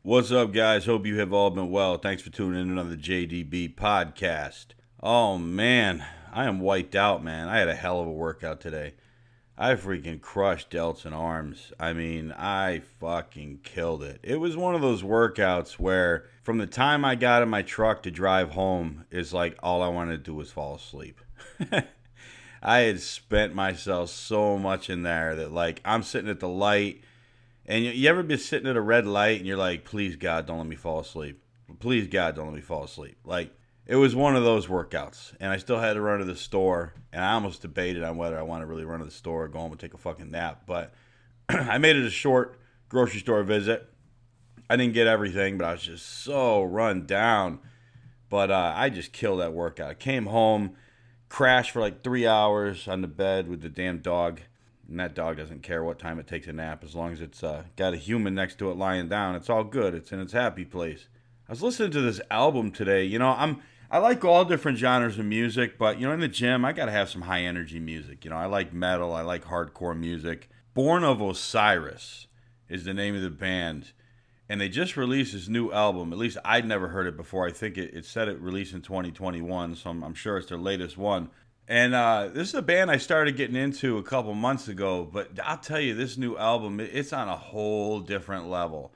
What's up, guys? Hope you have all been well. Thanks for tuning in to another JDB podcast. Oh, man, I am wiped out, man. I had a hell of a workout today. I freaking crushed delts and arms. I fucking killed it. It was one of those workouts where from the time I got in my truck to drive home, it's like all I wanted to do was fall asleep. I had spent myself so much in there that, like, I'm sitting at the light. And you ever been sitting at a red light and you're like, please God, don't let me fall asleep. Please God, don't let me fall asleep. Like, it was one of those workouts. And I still had to run to the store. And I almost debated on whether I want to really run to the store or go home and take a fucking nap. But I made it a short grocery store visit. I didn't get everything, but I was just so run down. But I just killed that workout. I came home, crashed for like 3 hours on the bed with the damn dog. And that dog doesn't care what time it takes a nap as long as it's got a human next to it lying down. It's all good. It's in its happy place. I was listening to this album today. I like all different genres of music, but in the gym I gotta have some high energy music. I like metal. I like hardcore music. Born of Osiris is the name of the band, and they just released this new album. At least I'd never heard it before. I think it said it released in 2021, so I'm sure it's their latest one. And this is a band I started getting into a couple months ago, but I'll tell you, this new album, it's on a whole different level.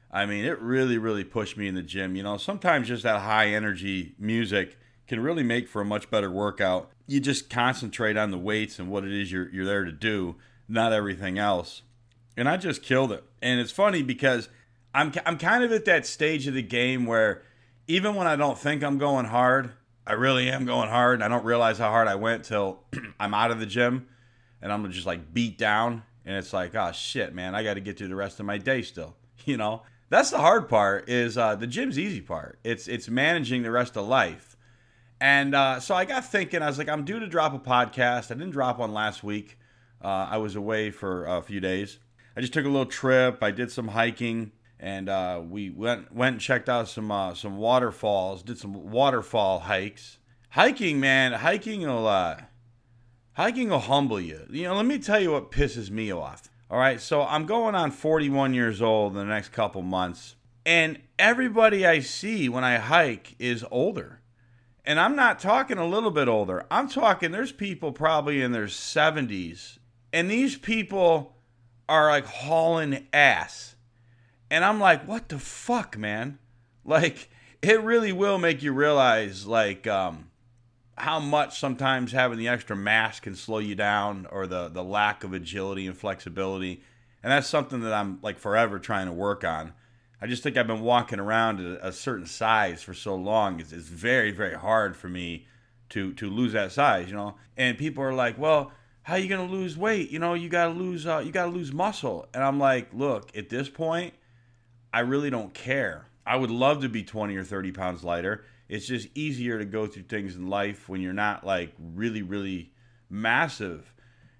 It really, really pushed me in the gym. Sometimes just that high energy music can really make for a much better workout. You just concentrate on the weights and what it is you're there to do, not everything else. And I just killed it. And it's funny because I'm kind of at that stage of the game where even when I don't think I'm going hard, I really am going hard, and I don't realize how hard I went till I'm out of the gym, and I'm just like beat down, and it's like, oh shit, man, I got to get through the rest of my day still. That's the hard part. Is the gym's easy part. It's managing the rest of life, and so I got thinking. I was like, I'm due to drop a podcast. I didn't drop one last week. I was away for a few days. I just took a little trip. I did some hiking. And we went and checked out some waterfalls. Did some waterfall hikes. Hiking, man, hiking will humble you. Let me tell you what pisses me off. All right, so I'm going on 41 years old in the next couple months, and everybody I see when I hike is older. And I'm not talking a little bit older. I'm talking there's people probably in their 70s, and these people are like hauling ass. And I'm like, what the fuck, man? Like, it really will make you realize, like, how much sometimes having the extra mass can slow you down, or the lack of agility and flexibility. And that's something that I'm, like, forever trying to work on. I just think I've been walking around at a certain size for so long. It's very, very hard for me to lose that size, And people are like, well, how are you going to lose weight? You got to lose muscle. And I'm like, look, at this point, I really don't care. I would love to be 20 or 30 pounds lighter. It's just easier to go through things in life when you're not like really, really massive,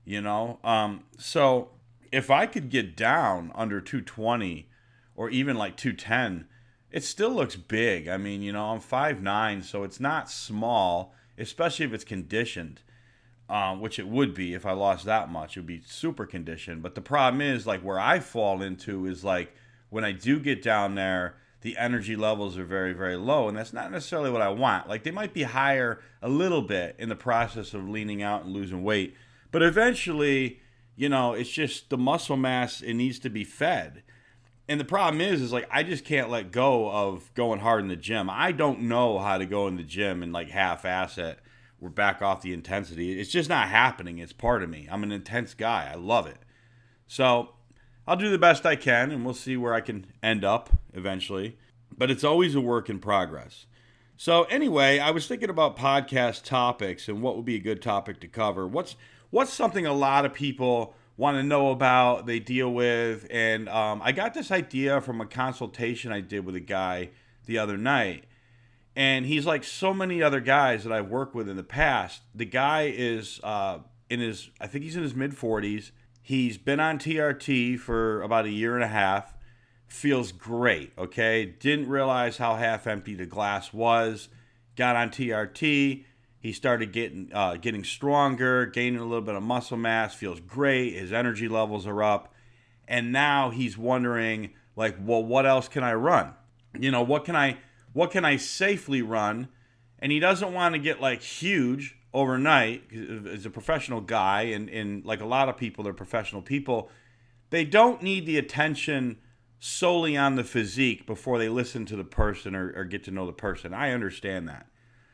So if I could get down under 220 or even like 210, it still looks big. I'm 5'9", so it's not small, especially if it's conditioned, which it would be if I lost that much. It would be super conditioned. But the problem is, like, where I fall into is like, when I do get down there, the energy levels are very, very low, and that's not necessarily what I want. Like, they might be higher a little bit in the process of leaning out and losing weight, but eventually, it's just the muscle mass, it needs to be fed. And the problem is like, I just can't let go of going hard in the gym. I don't know how to go in the gym and like half-ass it. We're back off the intensity. It's just not happening. It's part of me. I'm an intense guy. I love it. So I'll do the best I can, and we'll see where I can end up eventually. But it's always a work in progress. So anyway, I was thinking about podcast topics and what would be a good topic to cover. What's something a lot of people want to know about, they deal with, and I got this idea from a consultation I did with a guy the other night. And he's like so many other guys that I've worked with in the past. The guy is I think he's in his mid-40s. He's been on TRT for about a year and a half. Feels great, okay? Didn't realize how half empty the glass was. Got on TRT. He started getting stronger, gaining a little bit of muscle mass. Feels great. His energy levels are up. And now he's wondering, Like, well, what else can I run? What can I safely run? And he doesn't want to get like huge overnight. As a professional guy, and like a lot of people, they're professional people. They don't need the attention solely on the physique before they listen to the person or get to know the person. I understand that.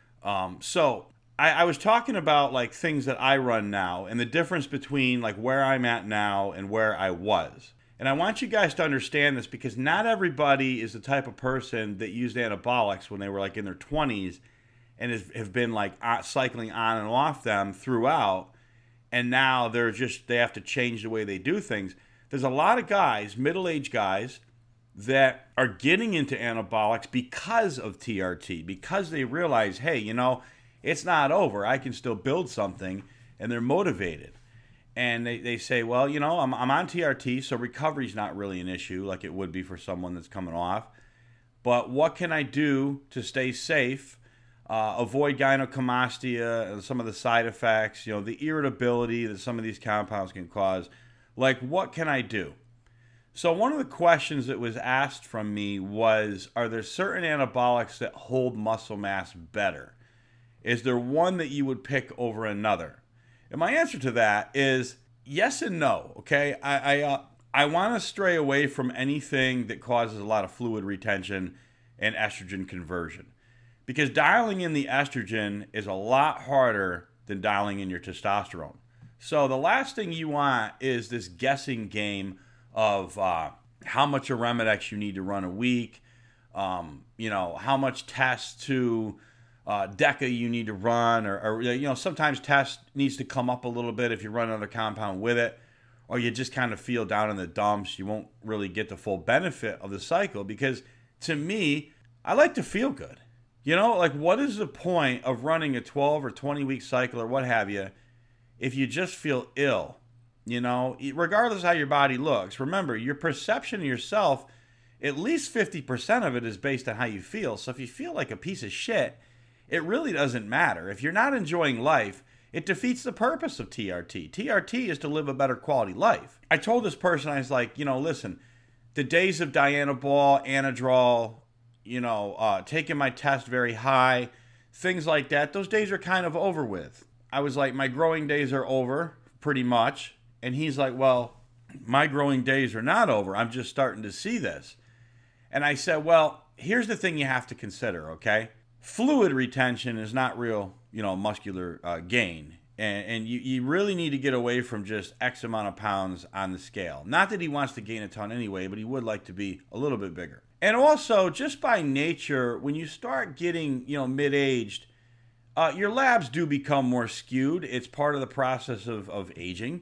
So I was talking about like things that I run now and the difference between like where I'm at now and where I was. And I want you guys to understand this because not everybody is the type of person that used anabolics when they were like in their 20s and have been like cycling on and off them throughout. And now they have to change the way they do things. There's a lot of guys, middle-aged guys, that are getting into anabolics because of TRT, because they realize, hey, it's not over. I can still build something, and they're motivated. And they say, well, I'm on TRT, so recovery's not really an issue like it would be for someone that's coming off. But what can I do to stay safe, avoid gynecomastia and some of the side effects, the irritability that some of these compounds can cause? Like, what can I do? So one of the questions that was asked from me was, are there certain anabolics that hold muscle mass better? Is there one that you would pick over another? And my answer to that is yes and no, okay? I want to stray away from anything that causes a lot of fluid retention and estrogen conversion. Because dialing in the estrogen is a lot harder than dialing in your testosterone. So the last thing you want is this guessing game of how much Arimidex you need to run a week, how much test to DECA you need to run, or sometimes test needs to come up a little bit if you run another compound with it, or you just kind of feel down in the dumps. You won't really get the full benefit of the cycle because to me, I like to feel good. Like what is the point of running a 12 or 20 week cycle or what have you if you just feel ill? Regardless of how your body looks, remember, your perception of yourself, at least 50% of it is based on how you feel. So if you feel like a piece of shit, it really doesn't matter. If you're not enjoying life, it defeats the purpose of TRT. TRT is to live a better quality life. I told this person, I was like, listen, the days of Dianabol, Anadrol, taking my test very high, things like that, those days are kind of over with. I was like, my growing days are over, pretty much. And he's like, well, my growing days are not over. I'm just starting to see this. And I said, well, here's the thing you have to consider, okay? Fluid retention is not real, muscular gain. And you really need to get away from just X amount of pounds on the scale. Not that he wants to gain a ton anyway, but he would like to be a little bit bigger. And also, just by nature, when you start getting, mid-aged, your labs do become more skewed. It's part of the process of aging.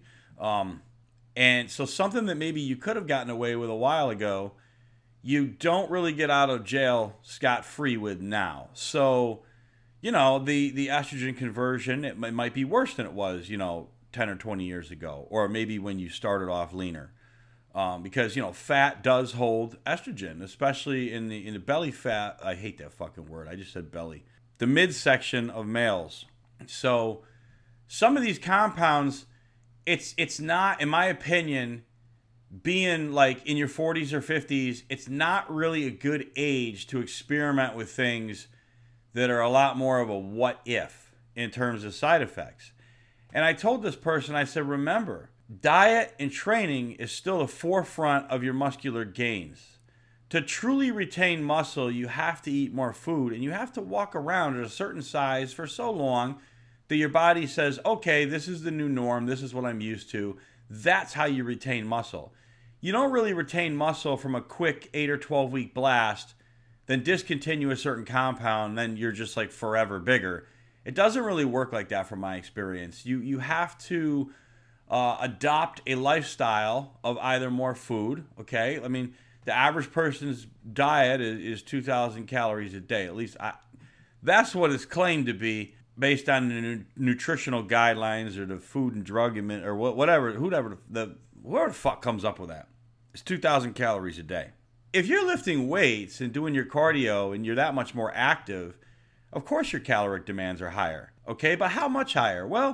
And so something that maybe you could have gotten away with a while ago, you don't really get out of jail scot-free with now. So, the estrogen conversion, it might be worse than it was, 10 or 20 years ago, or maybe when you started off leaner. Because, fat does hold estrogen, especially in the belly fat. I hate that fucking word. I just said belly. The midsection of males. So some of these compounds, it's not, in my opinion, being like in your 40s or 50s, it's not really a good age to experiment with things that are a lot more of a what if in terms of side effects. And I told this person, I said, remember, diet and training is still the forefront of your muscular gains. To truly retain muscle, you have to eat more food and you have to walk around at a certain size for so long that your body says, okay, this is the new norm. This is what I'm used to. That's how you retain muscle. You don't really retain muscle from a quick 8 or 12 week blast, then discontinue a certain compound, then you're just like forever bigger. It doesn't really work like that from my experience. You have to adopt a lifestyle of either more food, okay? I mean, the average person's diet is 2,000 calories a day. At least that's what it's claimed to be based on the nutritional guidelines or the Food and Drug or whatever, whoever the fuck comes up with that. It's 2,000 calories a day. If you're lifting weights and doing your cardio and you're that much more active, of course your caloric demands are higher, okay? But how much higher? Well,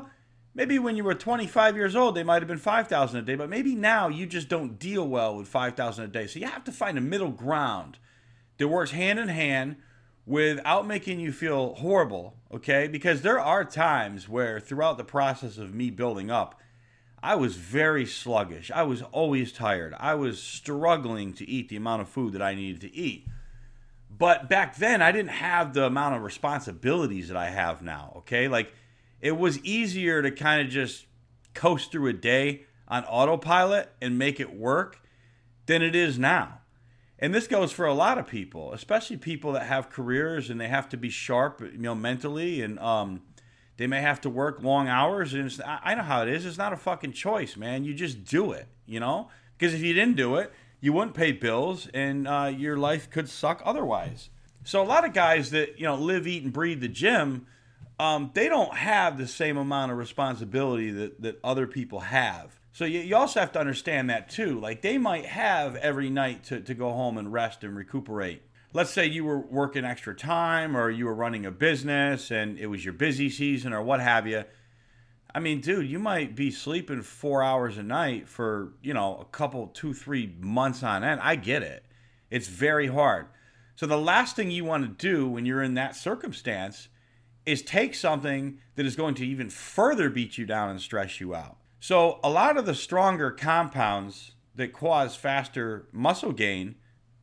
Maybe when you were 25 years old, they might have been 5,000 a day, but maybe now you just don't deal well with 5,000 a day. So you have to find a middle ground that works hand in hand without making you feel horrible, okay? Because there are times where throughout the process of me building up, I was very sluggish. I was always tired. I was struggling to eat the amount of food that I needed to eat. But back then, I didn't have the amount of responsibilities that I have now, okay? Like, it was easier to kind of just coast through a day on autopilot and make it work than it is now. And this goes for a lot of people, especially people that have careers and they have to be sharp, mentally, and they may have to work long hours. And I know how it is. It's not a fucking choice, man. You just do it, Because if you didn't do it, you wouldn't pay bills, and your life could suck otherwise. So a lot of guys that live, eat, and breathe the gym, they don't have the same amount of responsibility that other people have. So you also have to understand that too. Like, they might have every night to go home and rest and recuperate. Let's say you were working extra time, or you were running a business and it was your busy season or what have you. I mean, dude, you might be sleeping 4 hours a night for, a couple, 2-3 months on end. I get it. It's very hard. So the last thing you want to do when you're in that circumstance is take something that is going to even further beat you down and stress you out. So a lot of the stronger compounds that cause faster muscle gain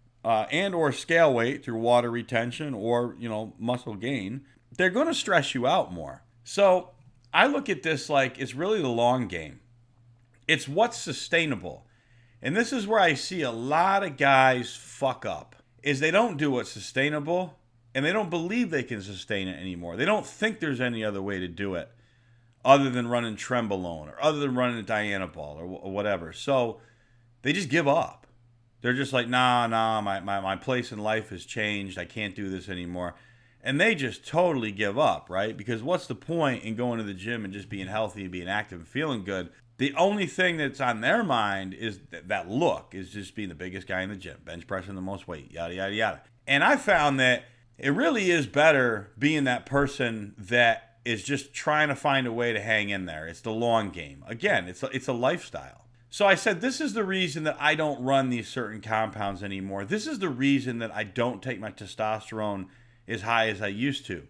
and or scale weight through water retention or, muscle gain, they're going to stress you out more. So I look at this like it's really the long game. It's what's sustainable. And this is where I see a lot of guys fuck up, is they don't do what's sustainable, and they don't believe they can sustain it anymore. They don't think there's any other way to do it other than running Trenbolone or other than running a Dianabol or whatever. So they just give up. They're just like, nah, my place in life has changed. I can't do this anymore. And they just totally give up, right? Because what's the point in going to the gym and just being healthy and being active and feeling good? The only thing that's on their mind is that look, is just being the biggest guy in the gym, bench pressing the most weight, yada, yada, yada. And I found that it really is better being that person that is just trying to find a way to hang in there. It's the long game. Again, it's a lifestyle. So I said, this is the reason that I don't run these certain compounds anymore. This is the reason that I don't take my testosterone as high as I used to.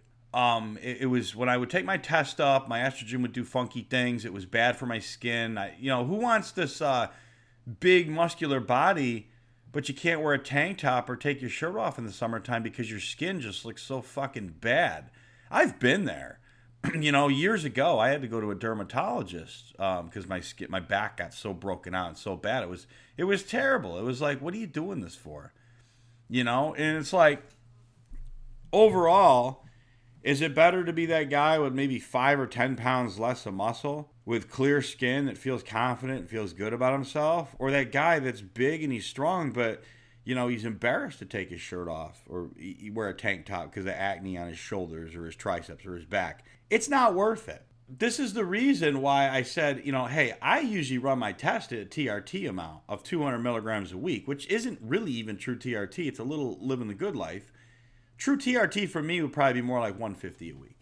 It was when I would take my test up, my estrogen would do funky things. It was bad for my skin. Who wants this big muscular body, but you can't wear a tank top or take your shirt off in the summertime because your skin just looks so fucking bad? I've been there. Years ago, I had to go to a dermatologist because my back got so broken out and so bad. It was terrible. It was like, what are you doing this for? And it's like, overall, is it better to be that guy with maybe 5 or 10 pounds less of muscle with clear skin that feels confident and feels good about himself, or that guy that's big and he's strong, but he's embarrassed to take his shirt off or wear a tank top because of acne on his shoulders or his triceps or his back? It's not worth it. This is the reason why I said, hey, I usually run my test at a TRT amount of 200 milligrams a week, which isn't really even true TRT. It's a little living the good life. True TRT for me would probably be more like 150 a week.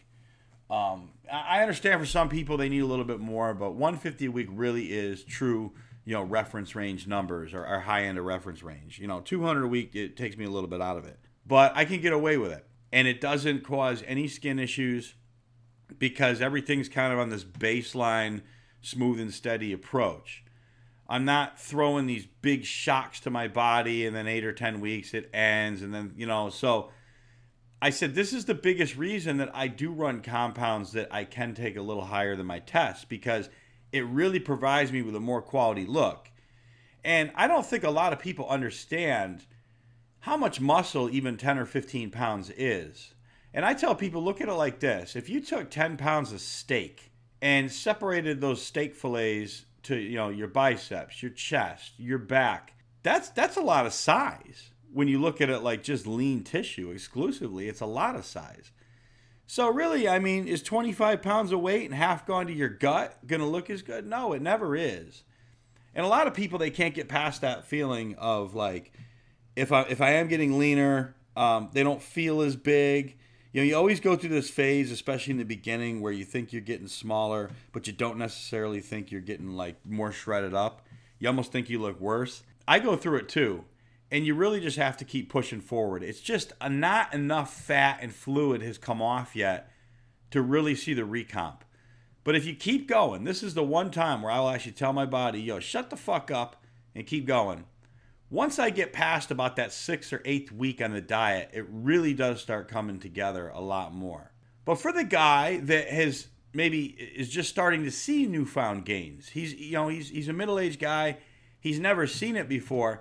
I understand for some people they need a little bit more, but 150 a week really is true, reference range numbers or high end of reference range. 200 a week, it takes me a little bit out of it. But I can get away with it. And it doesn't cause any skin issues because everything's kind of on this baseline, smooth and steady approach. I'm not throwing these big shocks to my body and then 8 or 10 weeks it ends. And then, so I said, this is the biggest reason that I do run compounds that I can take a little higher than my test, because it really provides me with a more quality look. And I don't think a lot of people understand how much muscle even 10 or 15 pounds is. And I tell people, look at it like this. If you took 10 pounds of steak and separated those steak fillets to, your biceps, your chest, your back, that's a lot of size. When you look at it like just lean tissue exclusively, it's a lot of size. So really, is 25 pounds of weight and half gone to your gut going to look as good? No, it never is. And a lot of people, they can't get past that feeling of like, if I am getting leaner, they don't feel as big. You always go through this phase, especially in the beginning, where you think you're getting smaller, but you don't necessarily think you're getting like more shredded up. You almost think you look worse. I go through it too. And you really just have to keep pushing forward. It's just not enough fat and fluid has come off yet to really see the recomp. But if you keep going, this is the one time where I'll actually tell my body, yo, shut the fuck up and keep going. Once I get past about that 6th or 8th week on the diet, it really does start coming together a lot more. But for the guy that has maybe is just starting to see newfound gains, he's a middle-aged guy, he's never seen it before.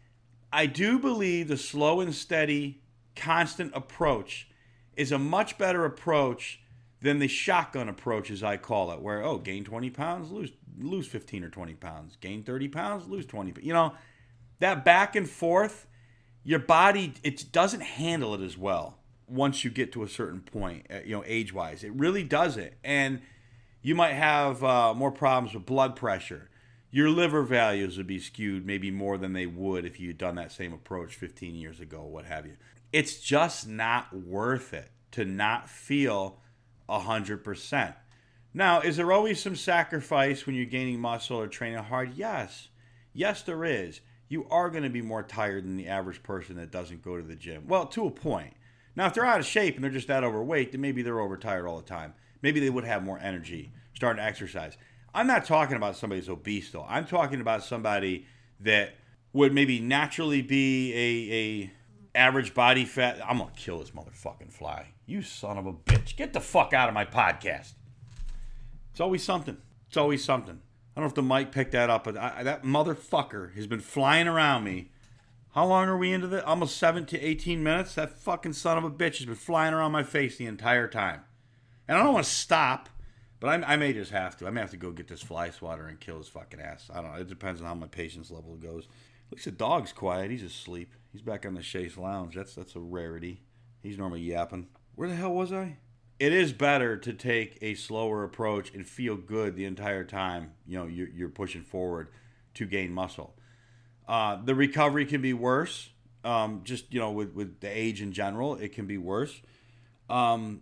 I do believe the slow and steady, constant approach is a much better approach than the shotgun approach, as I call it, where, gain 20 pounds, lose 15 or 20 pounds. Gain 30 pounds, lose 20. That back and forth, your body, it doesn't handle it as well once you get to a certain point, age-wise. It really doesn't. And you might have more problems with blood pressure. Your liver values would be skewed maybe more than they would if you had done that same approach 15 years ago, what have you. It's just not worth it to not feel 100%. Now, is there always some sacrifice when you're gaining muscle or training hard? Yes. Yes, there is. You are going to be more tired than the average person that doesn't go to the gym. Well, to a point. Now, if they're out of shape and they're just that overweight, then maybe they're overtired all the time. Maybe they would have more energy starting to exercise. I'm not talking about somebody who's obese, though. I'm talking about somebody that would maybe naturally be a average body fat. I'm going to kill this motherfucking fly. You son of a bitch. Get the fuck out of my podcast. It's always something. It's always something. I don't know if the mic picked that up, but that motherfucker has been flying around me. How long are we into this? Almost 7 to 18 minutes? That fucking son of a bitch has been flying around my face the entire time. And I don't want to stop, but I may just have to. I may have to go get this fly swatter and kill his fucking ass. I don't know. It depends on how my patience level goes. At least the dog's quiet. He's asleep. He's back on the Chase Lounge. That's a rarity. He's normally yapping. Where the hell was I? It is better to take a slower approach and feel good the entire time you're pushing forward to gain muscle. The recovery can be worse. With the age in general, it can be worse. And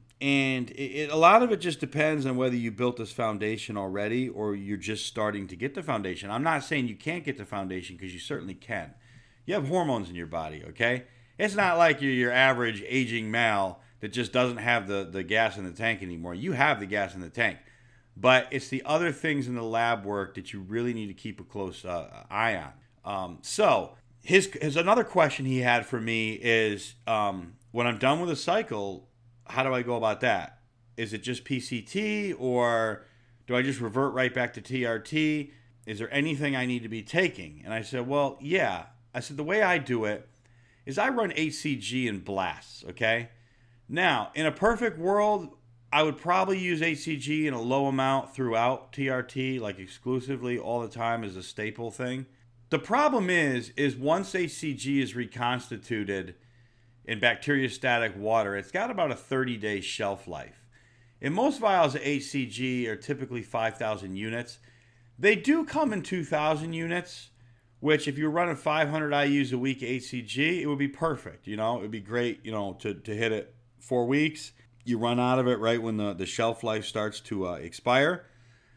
a lot of it just depends on whether you built this foundation already or you're just starting to get the foundation. I'm not saying you can't get the foundation, because you certainly can. You have hormones in your body, okay? It's not like you're your average aging male that just doesn't have the gas in the tank anymore. You have the gas in the tank. But it's the other things in the lab work that you really need to keep a close eye on. So his another question he had for me is, when I'm done with a cycle, how do I go about that? Is it just PCT, or do I just revert right back to TRT? Is there anything I need to be taking? And I said, well, yeah. I said, the way I do it is I run HCG and blasts, okay? Now, in a perfect world, I would probably use HCG in a low amount throughout TRT, like exclusively all the time as a staple thing. The problem is once HCG is reconstituted in bacteriostatic water, it's got about a 30-day shelf life. And most vials of HCG are typically 5,000 units. They do come in 2,000 units, which if you're running 500 IUs a week HCG, it would be perfect. It would be great, to hit it 4 weeks. You run out of it right when the shelf life starts to expire.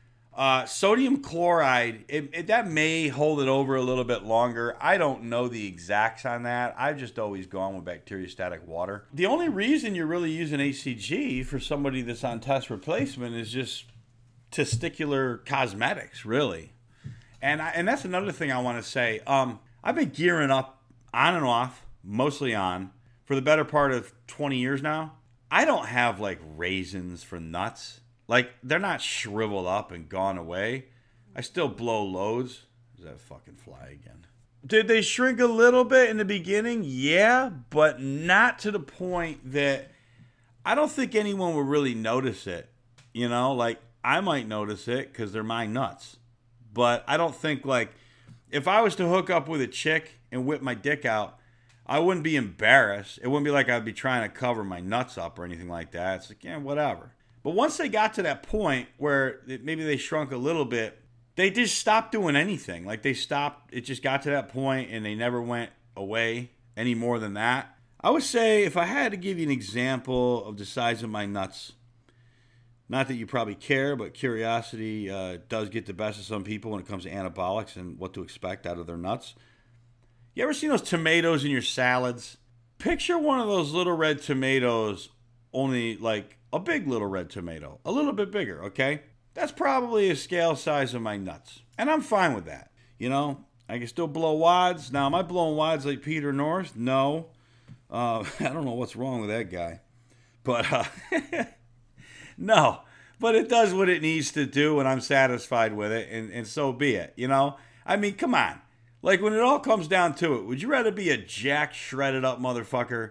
Sodium chloride, that may hold it over a little bit longer. I don't know the exacts on that. I've just always gone with bacteriostatic water. The only reason you're really using HCG for somebody that's on test replacement is just testicular cosmetics, really. And that's another thing I want to say. I've been gearing up on and off, mostly on, for the better part of 20 years now. I don't have like raisins for nuts. Like, they're not shriveled up and gone away. I still blow loads. Is that fucking fly again? Did they shrink a little bit in the beginning? Yeah, but not to the point that I don't think anyone would really notice it. Like, I might notice it because they're my nuts. But I don't think, like, if I was to hook up with a chick and whip my dick out, I wouldn't be embarrassed. It wouldn't be like I'd be trying to cover my nuts up or anything like that. It's like, yeah, whatever. But once they got to that point where maybe they shrunk a little bit, they just stopped doing anything. Like, they stopped. It just got to that point and they never went away any more than that. I would say if I had to give you an example of the size of my nuts, not that you probably care, but curiosity does get the best of some people when it comes to anabolics and what to expect out of their nuts. You ever seen those tomatoes in your salads? Picture one of those little red tomatoes, only like a big little red tomato, a little bit bigger, okay? That's probably a scale size of my nuts. And I'm fine with that. You know, I can still blow wads. Now, am I blowing wads like Peter North? No. I don't know what's wrong with that guy. But, no. But it does what it needs to do, and I'm satisfied with it, and so be it, you know? I mean, come on. Like, when it all comes down to it, would you rather be a jack shredded up motherfucker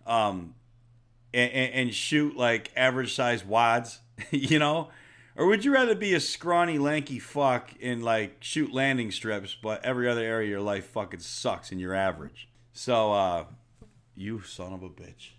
and shoot, like, average-sized wads, you know? Or would you rather be a scrawny, lanky fuck and, like, shoot landing strips, but every other area of your life fucking sucks and you're average? So, you son of a bitch.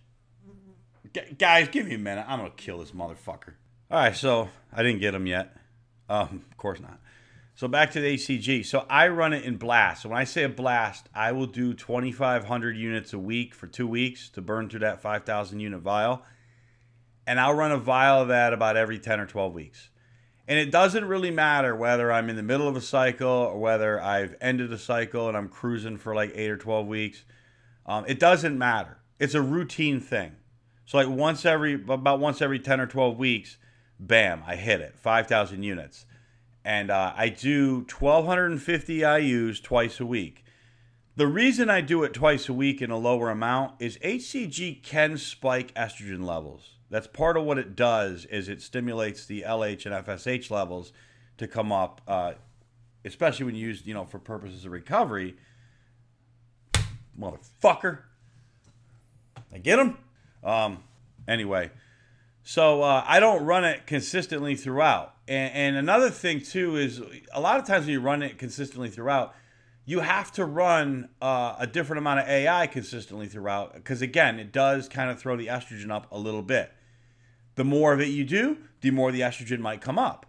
Guys, give me a minute. I'm going to kill this motherfucker. All right, so I didn't get him yet. Of course not. So back to the HCG. So I run it in blast. So when I say a blast, I will do 2,500 units a week for 2 weeks to burn through that 5,000 unit vial. And I'll run a vial of that about every 10 or 12 weeks. And it doesn't really matter whether I'm in the middle of a cycle or whether I've ended a cycle and I'm cruising for like 8 or 12 weeks. It doesn't matter. It's a routine thing. So like about once every 10 or 12 weeks, bam, I hit it, 5,000 units. And I do 1,250 IUs twice a week. The reason I do it twice a week in a lower amount is HCG can spike estrogen levels. That's part of what it does is it stimulates the LH and FSH levels to come up, especially when used, you know, for purposes of recovery. Motherfucker. I get him? Anyway, so I don't run it consistently throughout. And another thing, too, is a lot of times when you run it consistently throughout, you have to run a different amount of AI consistently throughout. Because, again, it does kind of throw the estrogen up a little bit. The more of it you do, the more the estrogen might come up.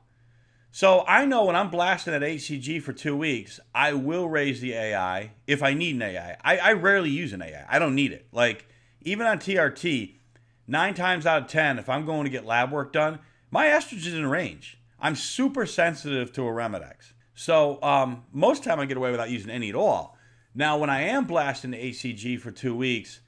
So I know when I'm blasting at HCG for 2 weeks, I will raise the AI if I need an AI. I rarely use an AI. I don't need it. Like, even on TRT, 9 times out of 10, if I'm going to get lab work done, my estrogen is in range. I'm super sensitive to Arimidex. So most of the time I get away without using any at all. Now, when I am blasting the HCG for 2 weeks,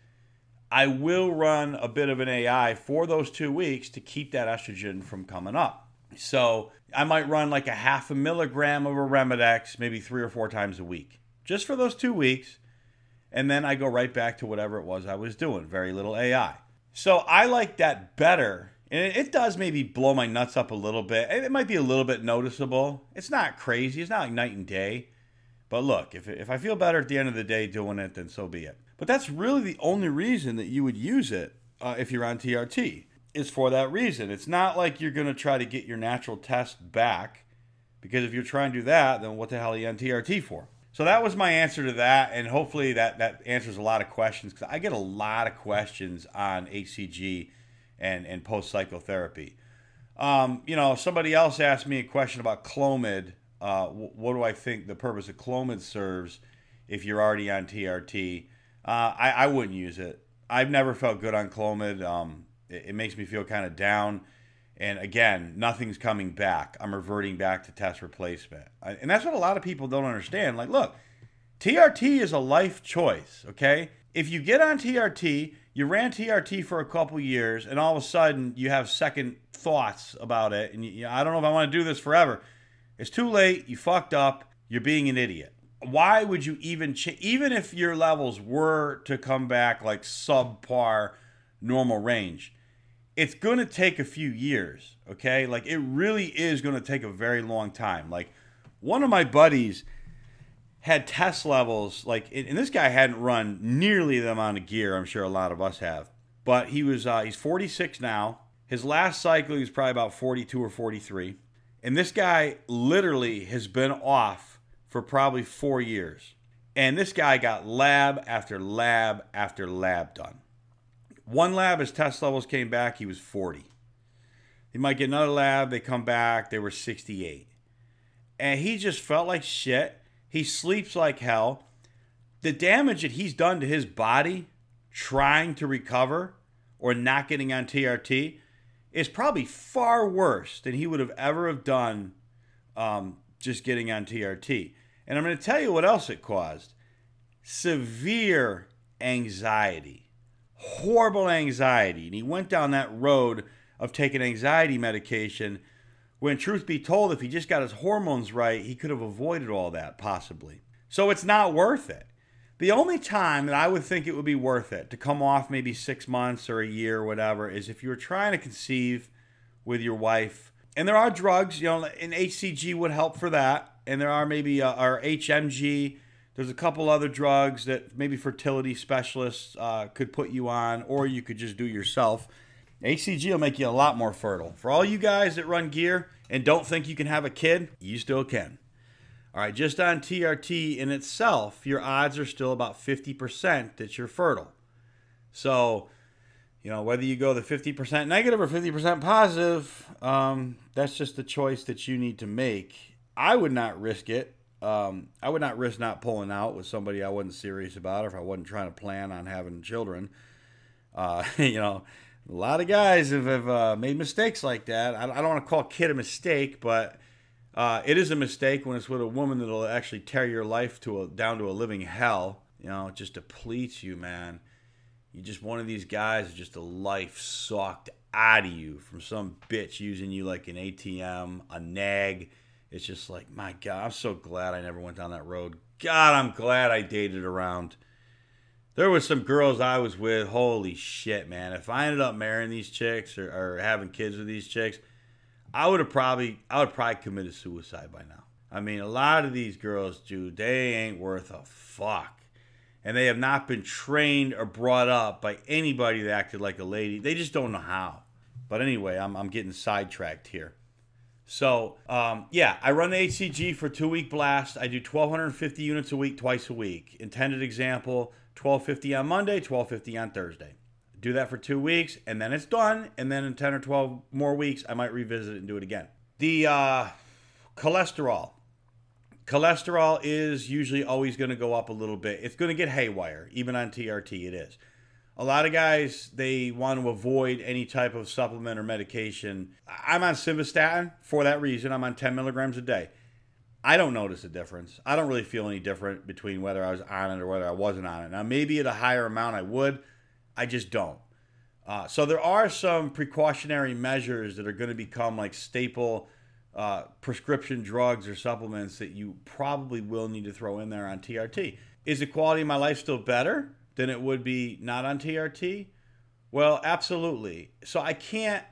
I will run a bit of an AI for those 2 weeks to keep that estrogen from coming up. So I might run like a 0.5 milligram of Arimidex maybe 3 or 4 times a week, just for those 2 weeks. And then I go right back to whatever it was I was doing, very little AI. So I like that better. And it does maybe blow my nuts up a little bit. It might be a little bit noticeable. It's not crazy. It's not like night and day. But look, if I feel better at the end of the day doing it, then so be it. But that's really the only reason that you would use it if you're on TRT, is for that reason. It's not like you're going to try to get your natural test back, because if you're trying to do that, then what the hell are you on TRT for? So that was my answer to that, and hopefully that answers a lot of questions, because I get a lot of questions on HCG and post-psychotherapy. You know, somebody else asked me a question about Clomid. What do I think the purpose of Clomid serves if you're already on TRT? I wouldn't use it. I've never felt good on Clomid. It makes me feel kind of down. And again, nothing's coming back. I'm reverting back to test replacement. And that's what a lot of people don't understand. Like, look, TRT is a life choice, okay? If you get on TRT, you ran TRT for a couple years, and all of a sudden you have second thoughts about it, and I don't know if I want to do this forever. It's too late. You fucked up. You're being an idiot. Why would you even even if your levels were to come back like subpar normal range? It's going to take a few years, okay? Like, it really is going to take a very long time. Like, one of my buddies had test levels, like, and this guy hadn't run nearly the amount of gear I'm sure a lot of us have. But he's 46 now. His last cycle, he was probably about 42 or 43. And this guy literally has been off for probably 4 years. And this guy got lab after lab after lab done. One lab, his test levels came back, he was 40. He might get another lab, they come back, they were 68. And he just felt like shit. He sleeps like hell. The damage that he's done to his body trying to recover or not getting on TRT is probably far worse than he would have ever have done just getting on TRT. And I'm going to tell you what else it caused. Severe anxiety. Horrible anxiety. And he went down that road of taking anxiety medication when, truth be told, if he just got his hormones right, he could have avoided all that, possibly. So it's not worth it. The only time that I would think it would be worth it to come off maybe 6 months or a year or whatever is if you were trying to conceive with your wife. And there are drugs, and HCG would help for that. And there are maybe our HMG. There's a couple other drugs that maybe fertility specialists could put you on, or you could just do yourself. HCG will make you a lot more fertile. For all you guys that run gear and don't think you can have a kid, you still can. All right, just on TRT in itself, your odds are still about 50% that you're fertile. So, whether you go the 50% negative or 50% positive, that's just the choice that you need to make. I would not risk it. I would not risk not pulling out with somebody I wasn't serious about, or if I wasn't trying to plan on having children. A lot of guys have made mistakes like that. I don't want to call a kid a mistake, but it is a mistake when it's with a woman that'll actually tear your life down to a living hell. It just depletes you, man. You're just one of these guys with just a life sucked out of you from some bitch using you like an ATM, a nag. It's just like, my God, I'm so glad I never went down that road. God, I'm glad I dated around. There was some girls I was with, holy shit, man. If I ended up marrying these chicks or having kids with these chicks, I would probably committed suicide by now. I mean, a lot of these girls, dude, they ain't worth a fuck. And they have not been trained or brought up by anybody that acted like a lady. They just don't know how. But anyway, I'm getting sidetracked here. So, I run the HCG for 2-week blast. I do 1,250 units a week, twice a week. Intended example, 1,250 on Monday, 1,250 on Thursday. Do that for 2 weeks, and then it's done. And then in 10 or 12 more weeks, I might revisit it and do it again. The cholesterol. Cholesterol is usually always going to go up a little bit. It's going to get haywire, even on TRT it is. A lot of guys, they want to avoid any type of supplement or medication. I'm on simvastatin for that reason. I'm on 10 milligrams a day. I don't notice a difference. I don't really feel any different between whether I was on it or whether I wasn't on it. Now, maybe at a higher amount I would. I just don't. So there are some precautionary measures that are going to become like staple prescription drugs or supplements that you probably will need to throw in there on TRT. Is the quality of my life still better than it would be not on TRT? Well, absolutely. So I can't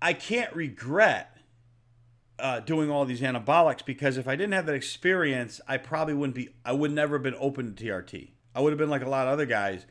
regret doing all these anabolics, because if I didn't have that experience, I would never have been open to TRT. I would have been like a lot of other guys.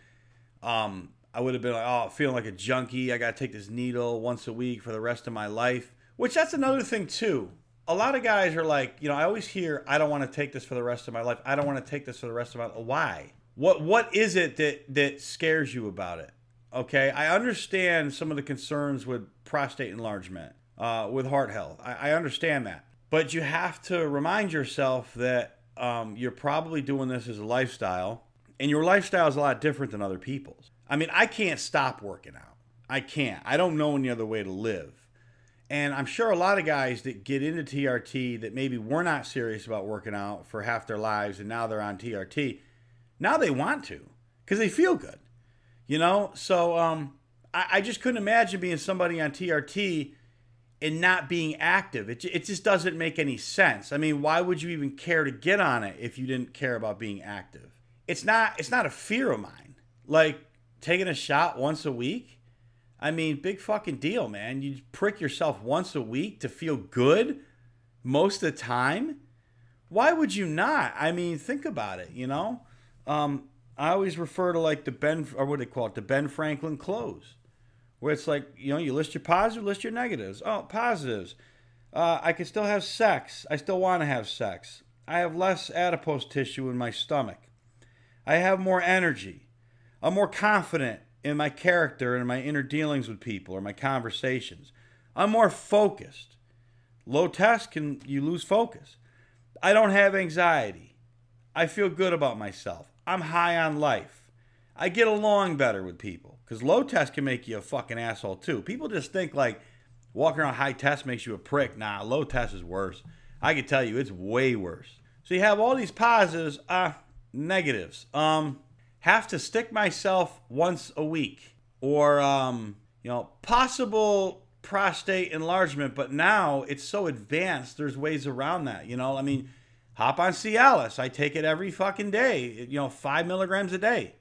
I would have been like, feeling like a junkie. I got to take this needle once a week for the rest of my life, which that's another thing too. A lot of guys are like, I always hear, I don't want to take this for the rest of my life. I don't want to take this for the rest of my life. Why? What is it that scares you about it? Okay, I understand some of the concerns with prostate enlargement, with heart health. I understand that. But you have to remind yourself that you're probably doing this as a lifestyle, and your lifestyle is a lot different than other people's. I mean, I can't stop working out. I can't. I don't know any other way to live. And I'm sure a lot of guys that get into TRT that maybe were not serious about working out for half their lives, and now they're on TRT, now they want to because they feel good, So I just couldn't imagine being somebody on TRT and not being active. It just doesn't make any sense. I mean, why would you even care to get on it if you didn't care about being active? It's not a fear of mine. Like taking a shot once a week. I mean, big fucking deal, man. You prick yourself once a week to feel good most of the time. Why would you not? I mean, think about it, I always refer to like the Ben Franklin close, where it's like, you list your positives, list your negatives. Oh, positives. I can still have sex. I still want to have sex. I have less adipose tissue in my stomach. I have more energy. I'm more confident in my character and in my inner dealings with people or my conversations. I'm more focused. Low test, you lose focus. I don't have anxiety. I feel good about myself. I'm high on life. I get along better with people. Because low test can make you a fucking asshole too. People just think like walking around high test makes you a prick. Nah, low test is worse. I can tell you it's way worse. So you have all these positives, negatives. Have to stick myself once a week. Or, possible prostate enlargement. But now it's so advanced, there's ways around that. I mean, hop on Cialis. I take it every fucking day, 5 milligrams a day.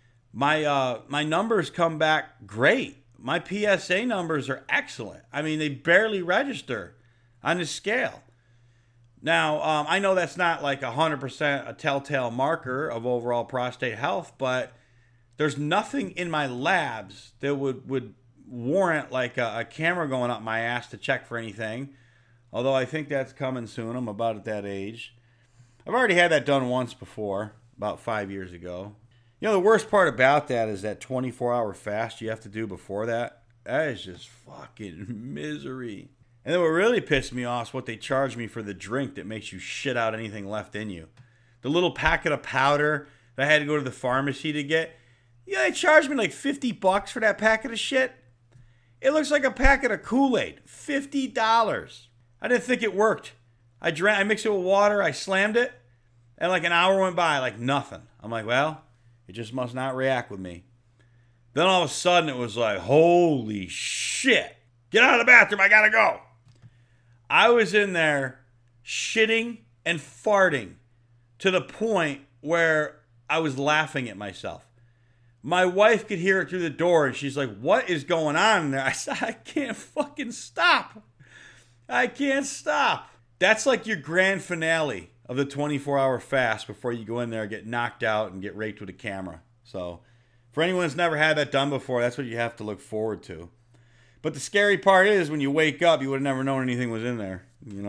My numbers come back great. My PSA numbers are excellent. I mean, they barely register on the scale. Now, I know that's not like 100% a telltale marker of overall prostate health, but there's nothing in my labs that would warrant like a camera going up my ass to check for anything. Although I think that's coming soon. I'm about at that age. I've already had that done once before, about 5 years ago. The worst part about that is that 24-hour fast you have to do before that. That is just fucking misery. And then what really pissed me off is what they charge me for the drink that makes you shit out anything left in you. The little packet of powder that I had to go to the pharmacy to get. They charged me like $50 for that packet of shit. It looks like a packet of Kool-Aid. $50. I didn't think it worked. I mixed it with water, I slammed it, and like an hour went by, like nothing. I'm like, well, it just must not react with me. Then all of a sudden it was like, holy shit. Get out of the bathroom, I gotta go. I was in there shitting and farting to the point where I was laughing at myself. My wife could hear it through the door and she's like, what is going on in there? I said, I can't fucking stop. I can't stop. That's like your grand finale of the 24-hour fast before you go in there and get knocked out and get raped with a camera. So for anyone that's never had that done before, that's what you have to look forward to. But the scary part is when you wake up, you would have never known anything was in there,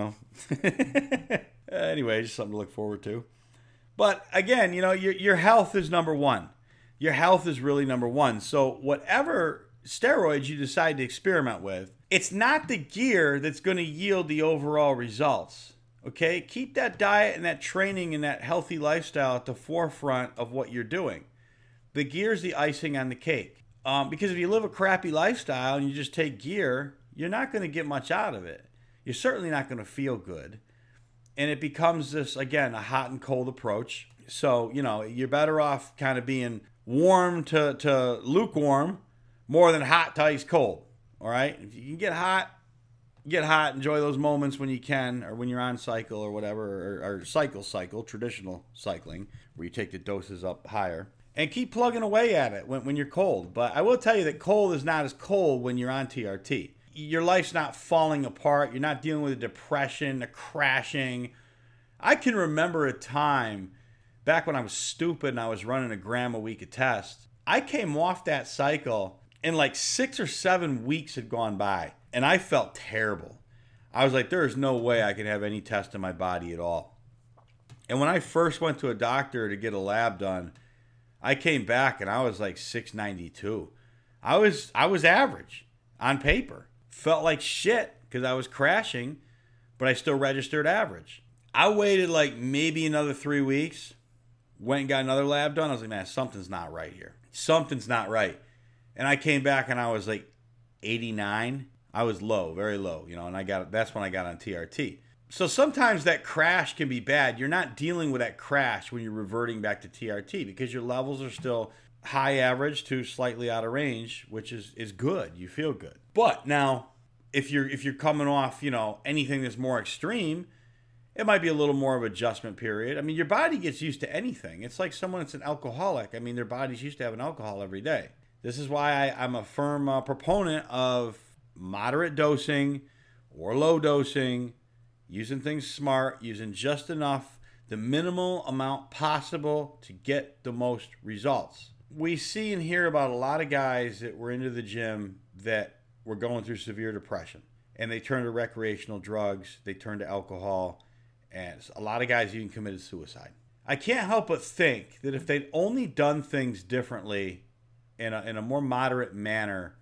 Anyway, just something to look forward to. But again, your health is number one. Your health is really number one. So whatever steroids you decide to experiment with, it's not the gear that's going to yield the overall results. Okay? Keep that diet and that training and that healthy lifestyle at the forefront of what you're doing. The gear's the icing on the cake. Because if you live a crappy lifestyle and you just take gear, you're not going to get much out of it. You're certainly not going to feel good. And it becomes this, again, a hot and cold approach. So, you're better off kind of being warm to lukewarm more than hot to ice cold. All right? If you can get hot, enjoy those moments when you can, or when you're on cycle or whatever, or cycle, traditional cycling, where you take the doses up higher. And keep plugging away at it when you're cold. But I will tell you that cold is not as cold when you're on TRT. Your life's not falling apart. You're not dealing with a depression, a crashing. I can remember a time back when I was stupid and I was running a gram a week of tests. I came off that cycle and like 6 or 7 weeks had gone by. And I felt terrible. I was like, there is no way I can have any test in my body at all. And when I first went to a doctor to get a lab done, I came back and I was like 692. I was average on paper. Felt like shit because I was crashing, but I still registered average. I waited like maybe another 3 weeks, went and got another lab done. I was like, man, something's not right here. Something's not right. And I came back and I was like 89. I was low, very low, and that's when I got on TRT. So sometimes that crash can be bad. You're not dealing with that crash when you're reverting back to TRT because your levels are still high average to slightly out of range, which is good. You feel good. But now, if you're coming off, anything that's more extreme, it might be a little more of adjustment period. I mean, your body gets used to anything. It's like someone that's an alcoholic. I mean, their body's used to having alcohol every day. This is why I'm a firm proponent of moderate dosing or low dosing, using things smart, using just enough, the minimal amount possible to get the most results. We see and hear about a lot of guys that were into the gym that were going through severe depression. And they turned to recreational drugs, they turned to alcohol, and a lot of guys even committed suicide. I can't help but think that if they'd only done things differently in a more moderate manner,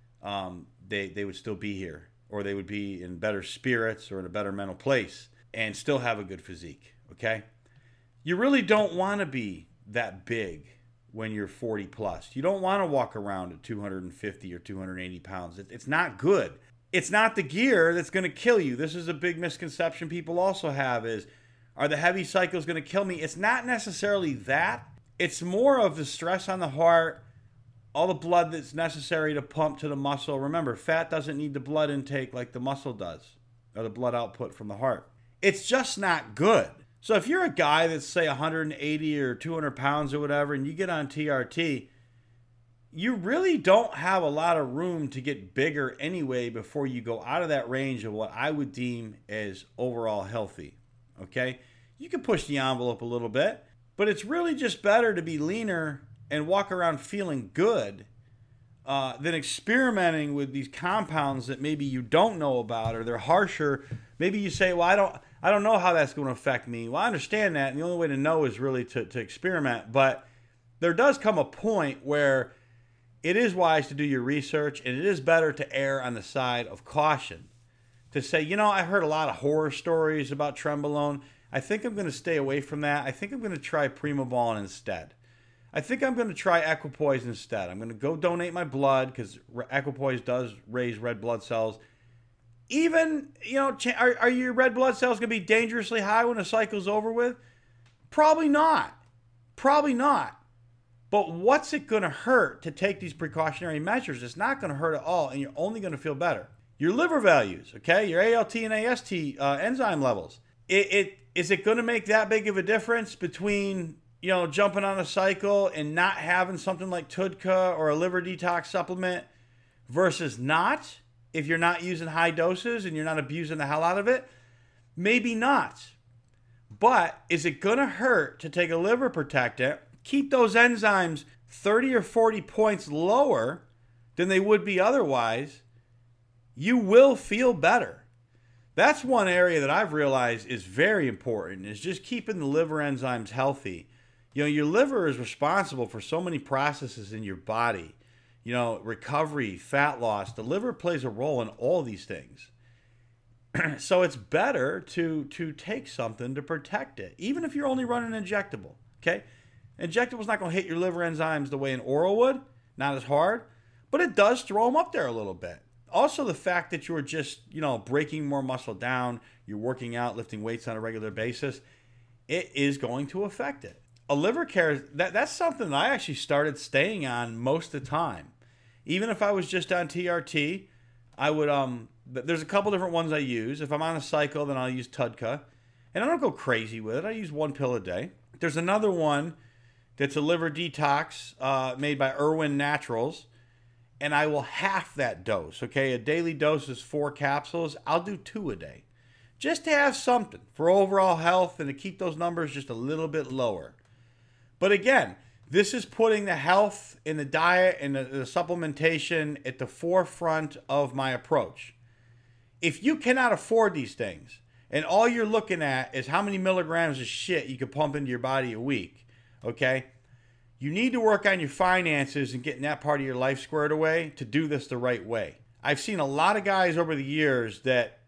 they would still be here. Or they would be in better spirits or in a better mental place and still have a good physique, okay? You really don't want to be that big when you're 40 plus. You don't want to walk around at 250 or 280 pounds. It's not good. It's not the gear that's going to kill you. This is a big misconception people also have is, are the heavy cycles going to kill me? It's not necessarily that. It's more of the stress on the heart, all the blood that's necessary to pump to the muscle. Remember, fat doesn't need the blood intake like the muscle does, or the blood output from the heart. It's just not good. So if you're a guy that's, say, 180 or 200 pounds or whatever, and you get on TRT, you really don't have a lot of room to get bigger anyway before you go out of that range of what I would deem as overall healthy. Okay? You can push the envelope a little bit, but it's really just better to be leaner and walk around feeling good than experimenting with these compounds that maybe you don't know about, or they're harsher. Maybe you say, well, I don't know how that's going to affect me. Well, I understand that, and the only way to know is really to experiment. But there does come a point where it is wise to do your research, and it is better to err on the side of caution. To say, I heard a lot of horror stories about Trenbolone. I think I'm going to stay away from that. I think I'm going to try Primobolan instead. I think I'm going to try Equipoise instead. I'm going to go donate my blood because Equipoise does raise red blood cells. Even, are your red blood cells going to be dangerously high when the cycle's over with? Probably not. Probably not. But what's it going to hurt to take these precautionary measures? It's not going to hurt at all, and you're only going to feel better. Your liver values, okay? Your ALT and AST enzyme levels. Is it going to make that big of a difference between, jumping on a cycle and not having something like TUDCA or a liver detox supplement versus not, if you're not using high doses and you're not abusing the hell out of it? Maybe not. But is it going to hurt to take a liver protectant, keep those enzymes 30 or 40 points lower than they would be otherwise? You will feel better. That's one area that I've realized is very important, is just keeping the liver enzymes healthy. Your liver is responsible for so many processes in your body. Recovery, fat loss. The liver plays a role in all these things. So it's better to take something to protect it, even if you're only running an injectable. Okay? Injectable's not going to hit your liver enzymes the way an oral would, not as hard, but it does throw them up there a little bit. Also, the fact that you're just, breaking more muscle down, you're working out, lifting weights on a regular basis, it is going to affect it. A liver care, that's something that I actually started staying on most of the time. Even if I was just on TRT, I would, there's a couple different ones I use. If I'm on a cycle, then I'll use TUDCA. And I don't go crazy with it. I use 1 pill a day. There's another one that's a liver detox made by Irwin Naturals. And I will half that dose, okay? A daily dose is 4 capsules. I'll do 2 a day. Just to have something for overall health and to keep those numbers just a little bit lower. But again, this is putting the health in the diet and the supplementation at the forefront of my approach. If you cannot afford these things, and all you're looking at is how many milligrams of shit you can pump into your body a week, okay? You need to work on your finances and getting that part of your life squared away to do this the right way. I've seen a lot of guys over the years that,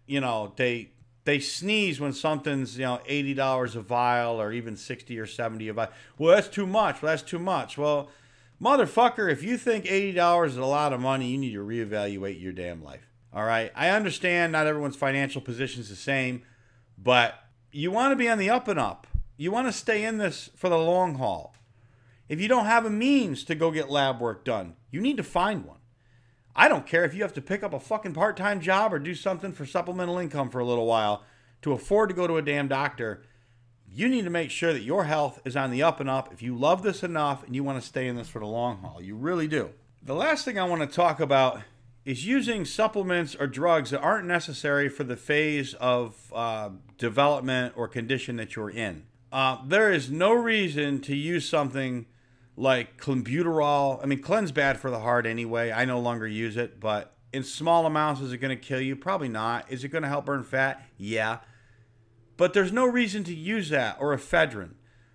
they sneeze when something's, $80 a vial or even 60 or 70 a vial. Well, that's too much. Well, motherfucker, if you think $80 is a lot of money, you need to reevaluate your damn life. All right? I understand not everyone's financial position is the same, but you want to be on the up and up. You want to stay in this for the long haul. If you don't have a means to go get lab work done, you need to find one. I don't care if you have to pick up a fucking part-time job or do something for supplemental income for a little while to afford to go to a damn doctor. You need to make sure that your health is on the up and up if you love this enough and you want to stay in this for the long haul. You really do. The last thing I want to talk about is using supplements or drugs that aren't necessary for the phase of development or condition that you're in. There is no reason to use something like clenbuterol. I mean, clen's bad for the heart anyway. I no longer use it, but in small amounts, is it going to kill you? Probably not. Is it going to help burn fat? Yeah. But there's no reason to use that, or ephedrine,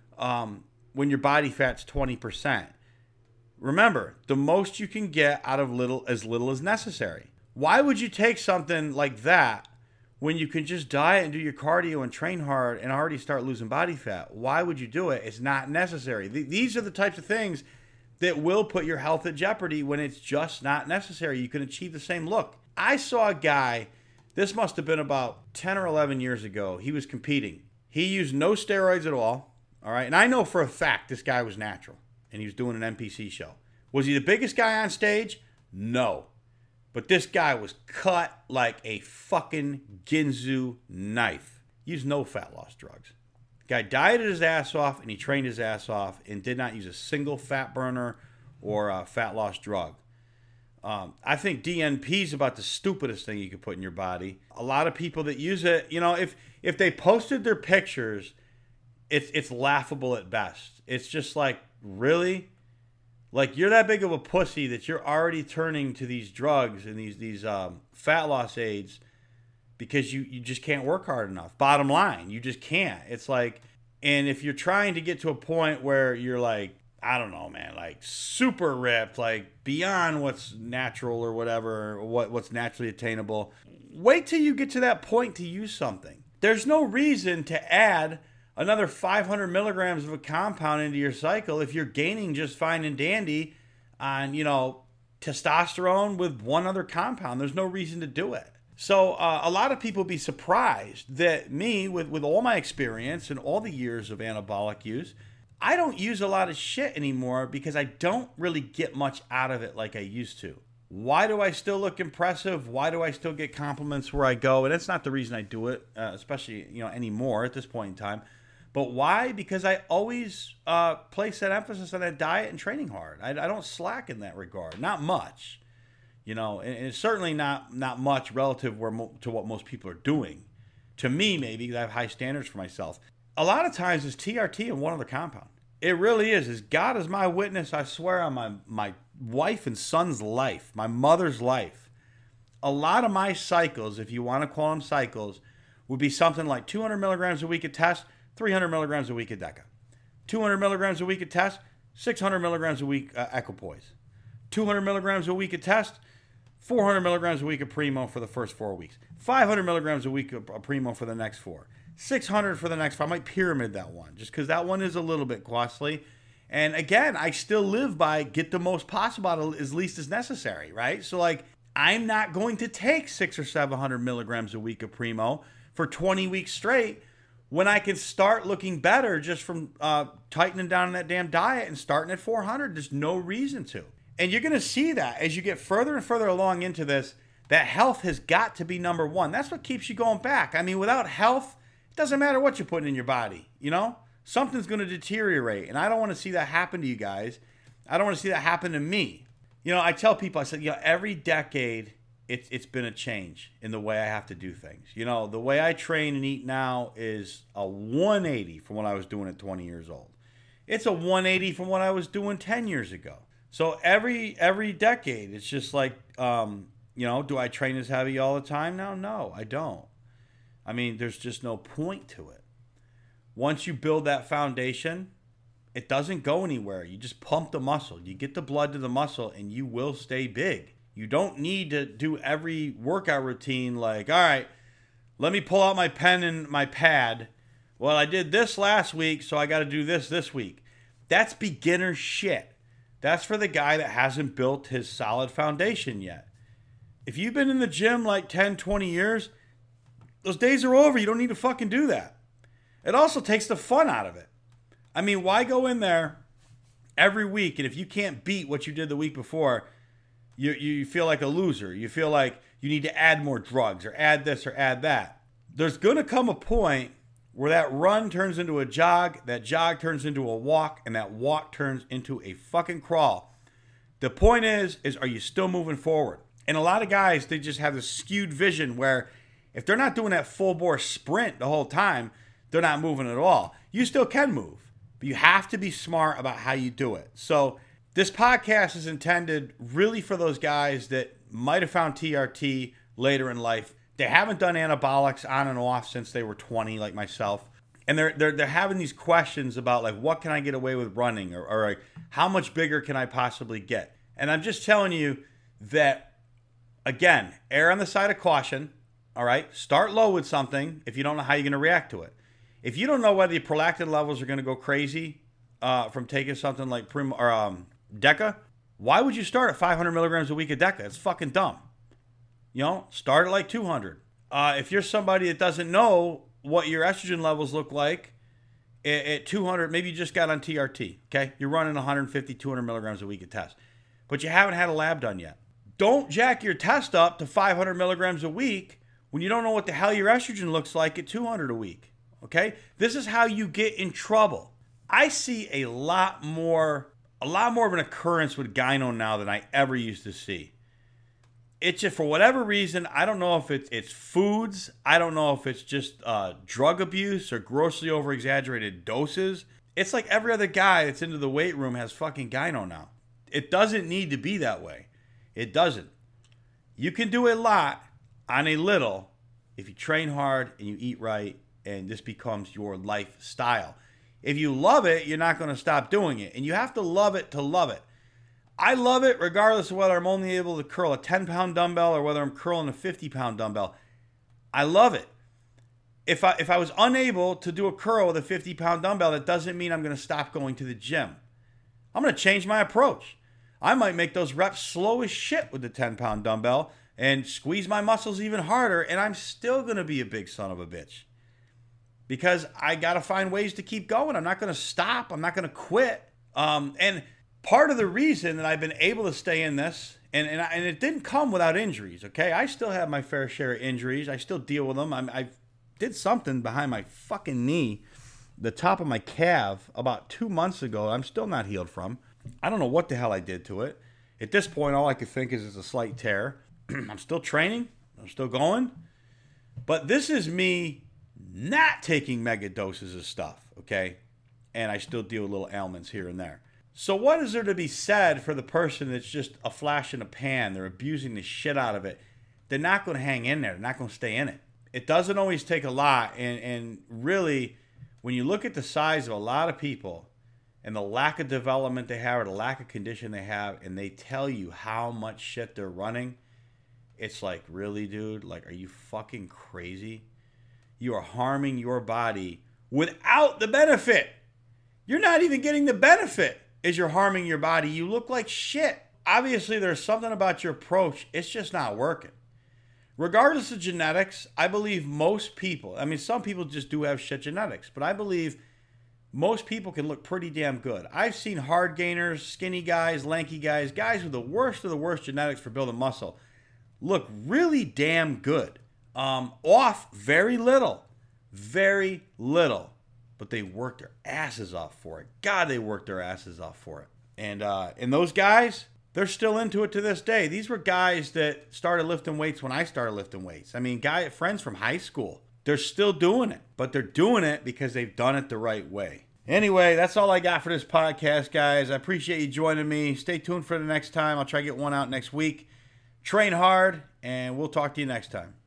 when your body fat's 20%. Remember, the most you can get out of little as necessary. Why would you take something like that when you can just diet and do your cardio and train hard and already start losing body fat? Why would you do it? It's not necessary. These are the types of things that will put your health at jeopardy when it's just not necessary. You can achieve the same look. I saw a guy, this must have been about 10 or 11 years ago. He was competing. He used no steroids at all right? And I know for a fact this guy was natural, and he was doing an NPC show. Was he the biggest guy on stage? No. But this guy was cut like a fucking Ginsu knife. Used no fat loss drugs. Guy dieted his ass off, and he trained his ass off, and did not use a single fat burner or a fat loss drug. I think DNP is about the stupidest thing you could put in your body. A lot of people that use it, if they posted their pictures, it's laughable at best. It's just like, really? Like, you're that big of a pussy that you're already turning to these drugs and these fat loss aids because you just can't work hard enough. Bottom line, you just can't. It's like, and if you're trying to get to a point where you're like, I don't know, man, like super ripped, like beyond what's natural or whatever, what's naturally attainable, wait till you get to that point to use something. There's no reason to add another 500 milligrams of a compound into your cycle if you're gaining just fine and dandy on, testosterone with one other compound. There's no reason to do it. So a lot of people be surprised that me, with all my experience and all the years of anabolic use, I don't use a lot of shit anymore because I don't really get much out of it like I used to. Why do I still look impressive? Why do I still get compliments where I go? And that's not the reason I do it, especially, anymore at this point in time. But why? Because I always place that emphasis on that diet and training hard. I don't slack in that regard. Not much. And it's certainly not much relative to what most people are doing. To me, maybe, because I have high standards for myself. A lot of times it's TRT and one other compound. It really is. As God is my witness, I swear on my wife and son's life, my mother's life. A lot of my cycles, if you want to call them cycles, would be something like 200 milligrams a week of test, 300 milligrams a week of DECA. 200 milligrams a week of test, 600 milligrams a week Equipoise. 200 milligrams a week of test, 400 milligrams a week of Primo for the first 4 weeks. 500 milligrams a week of Primo for the next 4. 600 for the next 5. I might pyramid that one just because that one is a little bit costly. And again, I still live by get the most possible out of as least as necessary, right? So like, I'm not going to take 600 or 700 milligrams a week of Primo for 20 weeks straight when I can start looking better just from tightening down on that damn diet and starting at 400. There's no reason to. And you're going to see that as you get further and further along into this, that health has got to be number one. That's what keeps you going back. I mean, without health, it doesn't matter what you're putting in your body, Something's going to deteriorate. And I don't want to see that happen to you guys. I don't want to see that happen to me. I tell people, I said, every decade, it's been a change in the way I have to do things. The way I train and eat now is a 180 from what I was doing at 20 years old. It's a 180 from what I was doing 10 years ago. So every decade, it's just like, do I train as heavy all the time now? No, I don't. I mean, there's just no point to it. Once you build that foundation, it doesn't go anywhere. You just pump the muscle. You get the blood to the muscle, and you will stay big. You don't need to do every workout routine like, all right, let me pull out my pen and my pad. Well, I did this last week, so I got to do this week. That's beginner shit. That's for the guy that hasn't built his solid foundation yet. If you've been in the gym like 10, 20 years, those days are over. You don't need to fucking do that. It also takes the fun out of it. I mean, why go in there every week, and if you can't beat what you did the week before, you feel like a loser. You feel like you need to add more drugs or add this or add that. There's going to come a point where that run turns into a jog, that jog turns into a walk, and that walk turns into a fucking crawl. The point is are you still moving forward? And a lot of guys, they just have this skewed vision where if they're not doing that full bore sprint the whole time, they're not moving at all. You still can move, but you have to be smart about how you do it. So this podcast is intended really for those guys that might have found TRT later in life. They haven't done anabolics on and off since they were 20, like myself. And they're having these questions about like, what can I get away with running? Or like, how much bigger can I possibly get? And I'm just telling you that, again, err on the side of caution. All right. Start low with something if you don't know how you're going to react to it. If you don't know whether your prolactin levels are going to go crazy from taking something like DECA, why would you start at 500 milligrams a week of DECA? It's fucking dumb. Start at like 200. If you're somebody that doesn't know what your estrogen levels look like at 200, maybe you just got on TRT, okay? You're running 150, 200 milligrams a week of test, but you haven't had a lab done yet. Don't jack your test up to 500 milligrams a week when you don't know what the hell your estrogen looks like at 200 a week, okay? This is how you get in trouble. I see a lot more of an occurrence with gyno now than I ever used to see. It's just, for whatever reason, I don't know if it's foods. I don't know if it's just drug abuse or grossly over-exaggerated doses. It's like every other guy that's into the weight room has fucking gyno now. It doesn't need to be that way. It doesn't. You can do a lot on a little if you train hard and you eat right, and this becomes your lifestyle. If you love it, you're not going to stop doing it. And you have to love it to love it. I love it regardless of whether I'm only able to curl a 10-pound dumbbell or whether I'm curling a 50-pound dumbbell. I love it. If I was unable to do a curl with a 50-pound dumbbell, that doesn't mean I'm going to stop going to the gym. I'm going to change my approach. I might make those reps slow as shit with the 10-pound dumbbell and squeeze my muscles even harder, and I'm still going to be a big son of a bitch. Because I got to find ways to keep going. I'm not going to stop. I'm not going to quit. And part of the reason that I've been able to stay in this, and it didn't come without injuries, okay? I still have my fair share of injuries. I still deal with them. I did something behind my fucking knee, the top of my calf, about 2 months ago. I'm still not healed from. I don't know what the hell I did to it. At this point, all I could think is it's a slight tear. I'm still training. I'm still going. But this is me not taking mega doses of stuff, okay? And I still deal with little ailments here and there. So what is there to be said for the person that's just a flash in a pan? They're abusing the shit out of it. They're not going to hang in there. They're not going to stay in it. It doesn't always take a lot. And really, when you look at the size of a lot of people and the lack of development they have or the lack of condition they have, and they tell you how much shit they're running, it's like, really, dude? Like, are you fucking crazy? You are harming your body without the benefit. You're not even getting the benefit as you're harming your body. You look like shit. Obviously, there's something about your approach. It's just not working. Regardless of genetics, I believe most people, some people just do have shit genetics, but I believe most people can look pretty damn good. I've seen hard gainers, skinny guys, lanky guys, guys with the worst of the worst genetics for building muscle look really damn good. Off very little, but they worked their asses off for it. God, they worked their asses off for it. And those guys, they're still into it to this day. These were guys that started lifting weights when I started lifting weights. Friends from high school. They're still doing it, but they're doing it because they've done it the right way. Anyway, that's all I got for this podcast, guys. I appreciate you joining me. Stay tuned for the next time. I'll try to get one out next week. Train hard, and we'll talk to you next time.